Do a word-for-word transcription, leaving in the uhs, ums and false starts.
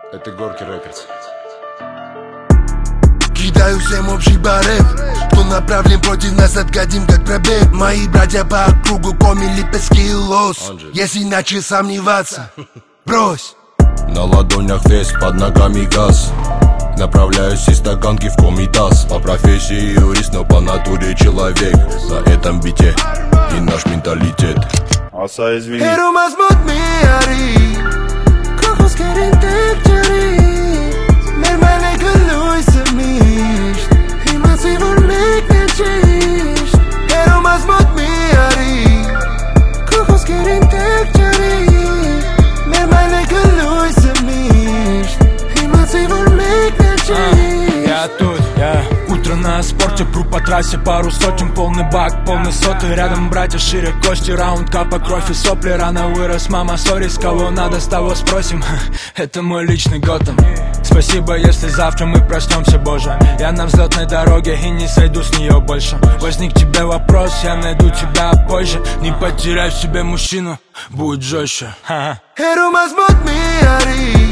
Это Горки Рекордс. Кидаю всем общий барет. Кто направлен против нас, отгадим как пробег. Мои братья по кругу, коми, липецкий лос. Если начал сомневаться, брось. На ладонях вес, под ногами газ. Направляюсь из таганки в комитас. По профессии юрист, но по натуре человек. На этом бите и наш менталитет. Аса, извини. Pero más mod mi ari. Crojos quieren te cherry. Mermane gului se miști. Și masivul mic ne ciști. Pero más mod mi ari. Crojos quieren te cherry. Mermane gului se miști. Și masivul mic ne ciști. Я тут, я утро на спорте, пру по трассе, пару сотен, полный бак, полный соты. Рядом братья, шире кости, раунд, капа, кровь и сопли. Рано вырос, мама, сори, с кого надо, с того спросим. Это мой личный Готэм. Спасибо, если завтра мы проснемся, Боже. Я на взлетной дороге и не сойду с нее больше. Возник тебе вопрос, я найду тебя позже. Не потеряй в себе мужчину, будет жестче. Pero más mod mi ari.